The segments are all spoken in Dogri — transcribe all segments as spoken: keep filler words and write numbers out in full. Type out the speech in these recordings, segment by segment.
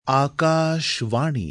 आकाशवाणी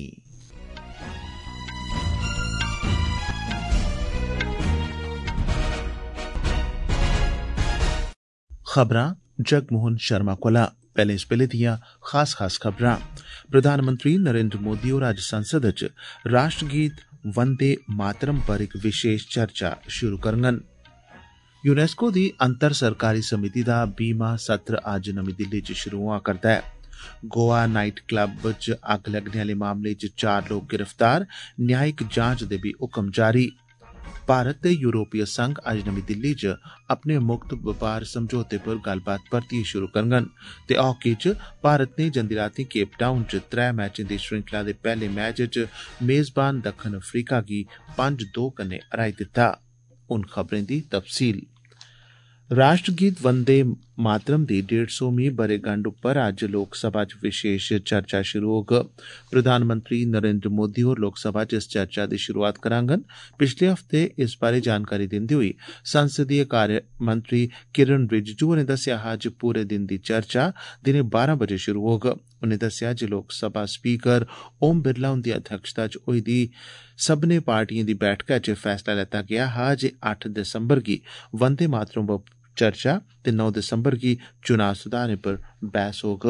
खबरां जगमोहन शर्मा कोला। पैह्ले इस बेल्ले दियां खास खास खबरां। प्रधानमंत्री नरेंद्र मोदी होर अज्ज संसद च राष्ट्रगीत वंदे मातरम पर इक विशेष चर्चा शुरू करङन। यूनेस्को दी अंतर सरकारी समिति दा बीमा सत्र अज्ज नमीं दिल्ली च शुरू होआ करदा ऐ। गोवा नाइट क्लब च अग्ग लगने आले मामले च चार लोक गिरफ्तार, न्यायिक जांच दे भी हुकम जारी। भारत ते यूरोपीय संघ अज्ज नमीं दिल्ली च अपने मुक्त बपार समझौते पर गल्लबात परतियै शुरू करङन ते हॉकी च भारत ने जंदी रातीं केप टाउन च त्रै मैचें दी श्रृंखला दे पैह्ले मैच च मेजबान दक्खन अफ्रीका गी पंज दो कन्नै हराई दित्ता। हुन खबरें दी तफसील। राष्ट्रगीत वंदे मातरम दी डेढ़ सौवीं बरेगंढ उप्पर अज्ज लोकसभा च विशेष चर्चा शुरू होग। प्रधानमंत्री नरेंद्र मोदी होर लोकसभा च इस चर्चा दी शुरुआत कराङन। पिछले हफ्ते इस बारे जानकारी दिंदे होई संसदीय कार्य मंत्री किरण रिजिजू होरें दस्सेआ हा जे पूरे दिन दी चर्चा दिनें बारां बजे शुरू होग। उनें दस्सेआ जे लोकसभा स्पीकर ओम बिरला हुंदी अध्यक्षता च होई दी सब्भनें पार्टिएं दी बैठका च फैसला लैता गेआ हा जे अट्ठ दिसंबर गी वंदे मातरम पर चर्चा ते नौ दिसंबर गी चुनाव सुधारें पर बहस होग।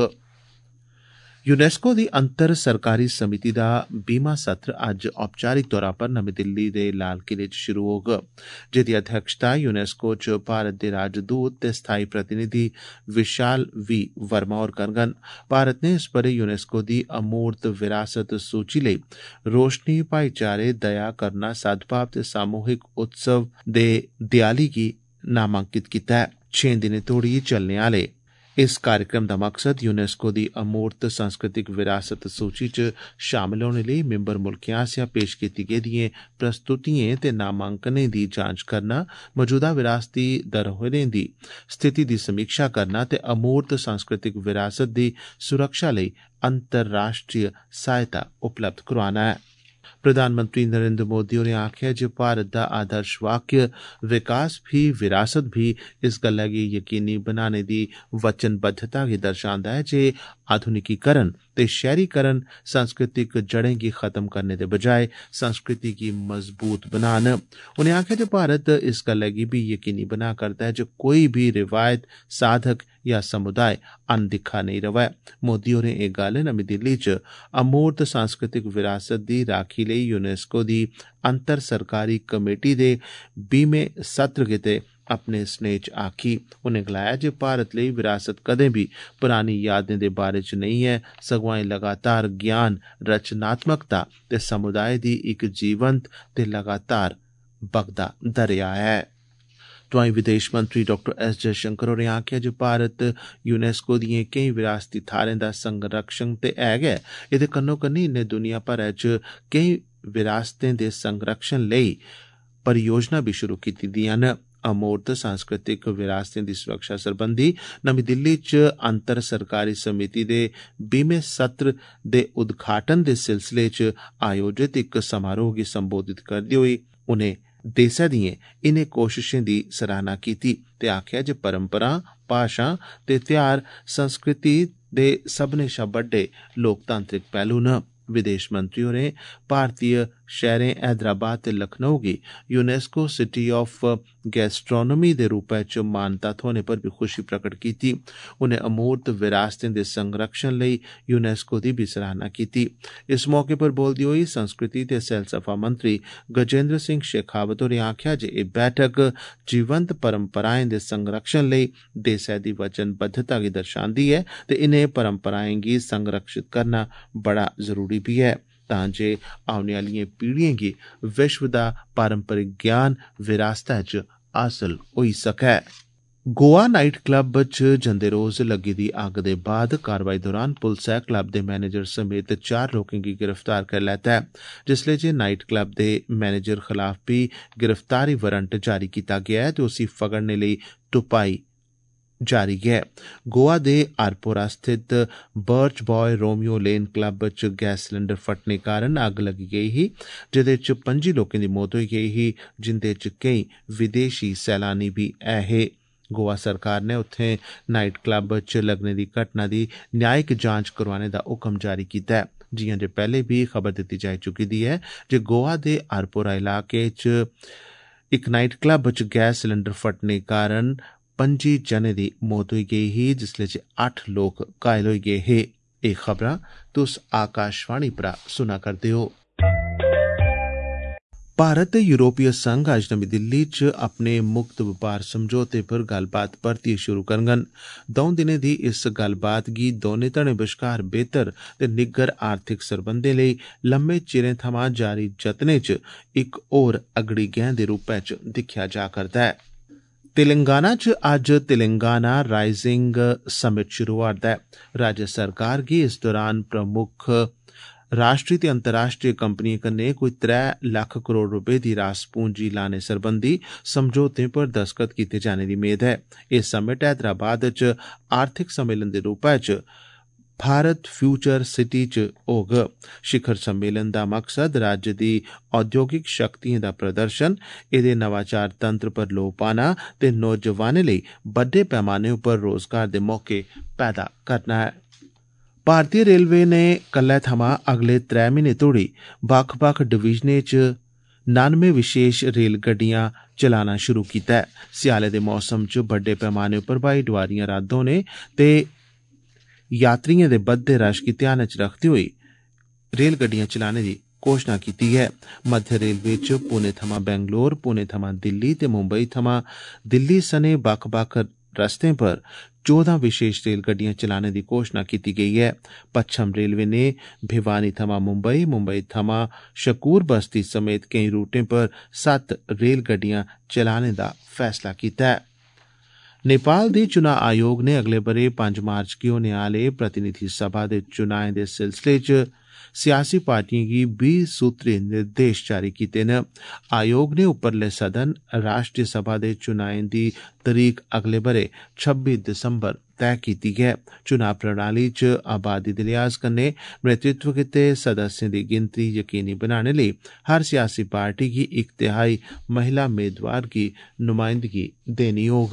यूनेस्को दी अंतर सरकारी समिति दा बीमा सत्र अज्ज औपचारिक तौरा पर नमीं दिल्ली दे लाल किले च शुरू होग, जेदी अध्यक्षता यूनेस्को च भारत दे राजदूत ते स्थाई प्रतिनिधि विशाल वी वर्मा होर करङन। भारत ने इस ब'रे यूनेस्को दी अमूर्त विरासत सूची लेई रोशनी, भाईचारे, दया, करुणा, सद्भाव ते सामूहिक उत्सव दे देआली गी नामांकित कीता ऐ। छे दिनें तोड़ी चलने आले इस कार्यक्रम दा मकसद यूनेस्को दी अमूर्त सांस्कृतिक विरासत सूची च शामिल होने लेई मिंबर मुल्खें आसेआ पेश कीती गेदिएं प्रस्तुतिएं ते नामांकनें दी जांच करना, मौजूदा विरासती धरोहरें दी स्थिति दी समीक्षा करना ते अमूर्त सांस्कृतिक विरासत दी सुरक्षा लेई अंतर्राष्ट्रीय सहायता उपलब्ध करोआना ऐ। प्रधानमंत्री नरेंद्र मोदी होरें आखेआ जे भारत दा आदर्श वाक्य विकास भी विरासत भी इस गल्लै गी यकीनी बनाने दी वचनबद्धता गी दर्शांदा ऐ जे आधुनिकीकरण ते शैह्रीकरण सांस्कृतिक जड़ें गी खत्म करने दे बजाय संस्कृति गी मजबूत बनान। उनें आखेआ जे भारत इस गल्लै गी भी यकीनी बना करदा ऐ जे कोई भी रिवायत, साधक या समुदाय अनदिक्खा नेईं रवै। मोदी होरें एह् गल्ल नमीं दिल्ली च अमूर्त सांस्कृतिक विरासत दी राखी लेई यूनेस्को दी अंतर सरकारी कमेटी दे बीमें सत्र गितै अपने स्नेह च आखी। उनें गलाया जे भारत लेई विरासत कदें भी पुरानी यादें दे बारे च नेईं ऐ, सगुआं एह् लगातार ज्ञान, रचनात्मकता ते समुदाय दी इक जीवंत ते लगातार बगदा दरेया ऐ। तोआईं विदेश मंत्री डॉक्टर एस जयशंकर होरें आखेआ जे भारत यूनेस्को दिएं केईं विरासती थाह्रें दा संरक्षण ते है गै, एह्दे कन्नो कन्नी इन्नै दुनिया भरै च केईं विरासतें दे संरक्षण लेई परियोजना भी शुरू कीती दियां न। अमूर्त सांस्कृतिक विरासतें दी सुरक्षा सरबंधी नमीं दिल्ली च अंतर सरकारी समिति दे बीमें सत्र दे उद्घाटन दे सिलसिले च आयोजित इक समारोह गी संबोधित करदे होई उनें देसै दिएं इनें कोशशें दी सराहना कीती ते आखेआ जे परंपरां, भाषा ते त्यौहार संस्कृति दे सभनें शा बड्डे लोकतांत्रिक पहलू न। विदेश मंत्री होरें भारतीय शैह्रें हैदराबाद ते लखनऊ गी यूनेस्को सिटी ऑफ गैस्ट्रोनॉमी दे रूपै च मानता थ्होने पर भी खुशी प्रकट कीती। उनें अमूर्त विरासतें दे संरक्षण लेई यूनेस्को दी भी सराहना कीती। इस मौके पर बोलदे होई संस्कृति ते सैलसफा मंत्री गजेंद्र सिंह शेखावत होरें आखेआ जे एह् बैठक जीवंत परंपराएं दे संरक्षण लेई देसै दी वचनबद्धता गी दर्शांदी ऐ ते इनें परंपराएं गी संरक्षित करना बड़ा जरूरी भी है तां जे औने आह्लिएं पीढ़िएं गी विश्व दा पारंपरिक ज्ञान विरासतै च हासल होई सकै। गोवा नाइट क्लब च जंदे रोज लग्गी दी अग्ग दे बाद कारवाई दौरान पुलसै क्लब दे मैनेजर समेत चार लोकें गी गिरफ्तार करी लैता ऐ, जिसलै जे नाइट क्लब दे मैनेजर खलाफ बी गिरफ्तारी वारंट जारी कीता गेआ ऐ ते उसी फगड़ने लेई तुपाई जारी ऐ। गोवा दे आरपोरा स्थित Birch by Romeo Lane club च गैस सिलेंडर फटने कारण अग्ग लगी गेई ही, जेह्दे च पंजी लोकें दी मौत होई गेई ही, जिंदे च केईं विदेशी सैलानी बी ऐ हे। गोवा सरकार ने उत्थें नाइट क्लब च लगने दी घटना दी न्यायिक जांच करवाने दा हुक्म जारी कीता है। जियां जे पैहले भी खबर दित्ती जाई चुकी दी है जे गोवा दे आरपोरा इलाके च इक नाइट क्लब च गैस सिलेंडर फटने कारण पंजी जने दी मौत होई गेई ही, जिसले च अट्ठ लोक घायल होई गे हे। एह खबरां तुस आकाशवाणी परा सुना करदे हो। भारत ते यूरोपीय संघ अज्ज नमीं दिल्ली च अपने मुक्त बपार समझौते पर गल्लबात परतियै शुरू करङन। दौं दिनें दी इस गल्लबात गी दौनें धड़ें बश्कार बेहतर ते निग्गर आर्थिक सरबंधें लेई लम्मे चिरें थमां जारी जतनें च इक होर अगड़ी गैंह दे रूपै च दिक्खेआ जा करदा ऐ। तेलंगाना च अज्ज तेलंगाना राइजिंग समिट शुरू होआ'रदा ऐ। राज्य सरकार गी इस दौरान प्रमुख राष्ट्री ते अंतर्राष्ट्रीय कंपनियें कन्नै कोई त्रै लक्ख करोड़ रपे दी रास पूंजी लाने सरबंधी समझौतें पर दस्तखत कीते जाने दी मेद ऐ। एह समिट हैदराबाद च आर्थिक सम्मेलन दे रूपै च भारत फ्यूचर सिटी च होग। शिखर सम्मेलन दा मकसद राज्य दी औद्योगिक शक्तियें दा प्रदर्शन, एदे नवाचार तंत्र पर लोऽ पाना ते नौजवानें लेई बड्डे पैमाने उप्पर रोजगार दे मौके पैदा करना ऐ। भारतीय रेलवे ने कल्लै थमां अगले त्रै म्हीने तोड़ी बक्ख बक्ख डिवीजनें च नानमें विशेष रेलगड्डियां चलाना शुरू कीता ऐ। स्याले दे मौसम च बड्डे पैमाने उप्पर ब्हाई डोआरियां रद्द होने ते यात्रियें दे बधदे रश गी ध्यानै च रखदे होई रेलगड्डियां चलाने दी घोषणा कीती ऐ। मध्य रेलवे च पुणे थमां बैंगलोर, पुणे थमां दिल्ली ते मुंबई थमां दिल्ली सने बक्ख बक्ख रस्तें पर चौदां विशेष रेलगड्डियां चलाने दी घोषणा कीती गेई ऐ। पच्छम रेलवे ने भिवानी थमां मुंबई, मुंबई थमां शकूर बस्ती समेत केई रूटें पर सत्त रेलगड्डियां चलाने दा फैसला कीता ऐ। नेपाल दे चुनां आयोग ने अगले ब'रे पंज मार्च गी होने आह्ले प्रतिनिधि सभा दे चुनाएं दे सिलसिले च सियासी पार्टियें गी बीह् सूत्री निर्देश जारी कीते न। आयोग ने उपरले सदन राष्ट्रीय सभा दे चुनाएं दी तरीक अगले ब'रे छब्बी दिसंबर तय कीती ऐ। चुनां प्रणाली च आबादी दे लिहाज कन्नै नेतृत्व कीते सदस्यें दी गिनतरी यकीनी बनाने लेई हर सियासी पार्टी गी इक तिहाई महिला मेदवार गी नुमाइंदगी देनी होग।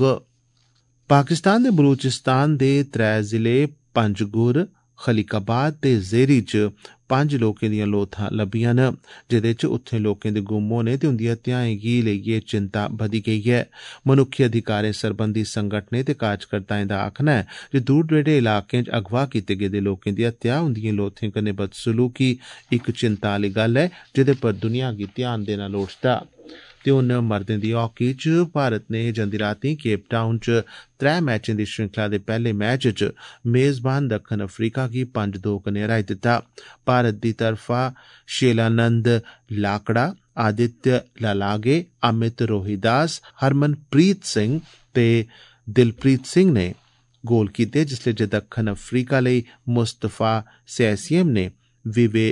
पाकिस्तान दे बलूचिस्तान दे त्रै जिले पंजगुर, खलीकाबाद ते ज़ेरी च पंज लोकें दियां लोथां लब्भियां न, जेदे च उत्थें लोकें दे गुम होने ते उंदी हत्याएं गी लेइयै चिंता बधी गेई ऐ। मनुक्खी अधिकारें सरबंधी संगठनें ते कार्जकर्ताएं दा आखना ऐ जे दूर दरेडे इलाकें च अगवा कीते गेदे लोकें दी हत्या, उंदियें लोथें कन्नै बदसलूकी इक चिंता आह्ली गल्ल ऐ जेदे पर दुनिया गी ध्यान देना लोड़चदा। ते हुन मर्दें दी हॉकी च भारत ने जंदी रातीं केप टाउन च त्रै मैचें दी श्रृंखला दे पैहले मैच च मेजबान दक्खन अफ्रीका गी पंज दो कन्नै हराई दित्ता। भारत दी तरफा शेलानंद लाकड़ा, आदित्य लालागे, अमित रोहिदास, हरमनप्रीत सिंह ते दिलप्रीत सिंह ने गोल कीते, जिसले जे दक्खन अफ्रीका लेई मुस्तफा सैसियम ने विवे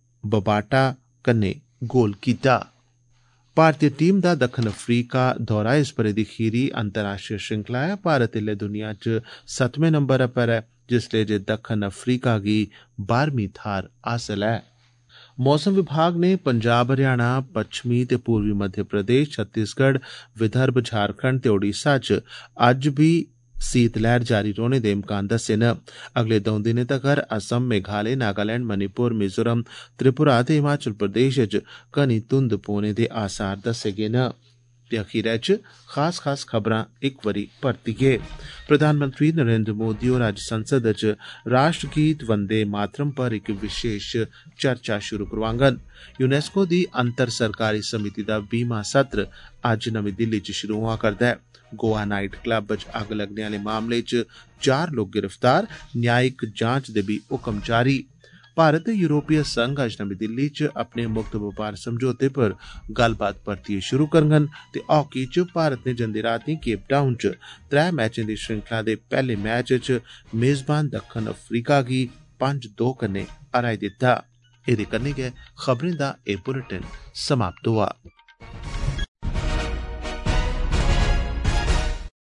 बबाटा कन्नै गोल कीता। भारतीय टीम दा दक्खन अफ्रीका दौरा इस ब'रे दी खीरी अंतर्राष्ट्रीय श्रृंखला ऐ। भारत इल्ले दुनिया च सतमें नंबर पर ऐ, जिसले जे दक्खन अफ्रीका गी बारहवीं थाह्र हासल ऐ। मौसम विभाग ने पंजाब, हरियाणा, पच्छमी ते पूर्वी मध्य प्रदेश, छत्तीसगढ़, विदर्भ, झारखंड ते ओडिशा च अज्ज भी सीत लैहर जारी रौहने दे इम्कान दस्से न। अगले दौं दिनें तगर असम, मेघालय, नागालैंड, मणिपुर, मिजोरम, त्रिपुरा ते हिमाचल प्रदेश च घनी धुंध पौने दे आसार दस्से गे न। ते अखीरै च खास खास खबरां इक बारी परतियै। प्रधानमंत्री नरेंद्र मोदी होर अज्ज संसद च राष्ट्र गीत वंदे मातरम पर इक विशेष चर्चा शुरू करोआङन। यूनेस्को दी अंतर सरकारी समिति दा बीमा सत्र अज्ज नमीं दिल्ली च शुरू होआ करदा ऐ। गोवा नाइट क्लब च अग्ग लगने आह्ले मामले च चार लोक गिरफ्तार, न्यायिक जांच दे भी हुक्म जारी। भारत ते यूरोपीय संघ अज्ज नमीं दिल्ली च अपने मुक्त बपार समझौते पर गल्लबात परतियै शुरू करङन ते हॉकी च भारत ने जंदी रातीं केप टाउन च त्रै मैचें दी श्रृंखला दे पैहले मैच च मेजबान दक्खन अफ्रीका गी पंज दो कन्नै हराई दित्ता। एह्दे कन्नै गै खबरें दा एह् बुलेटिन समाप्त होआ।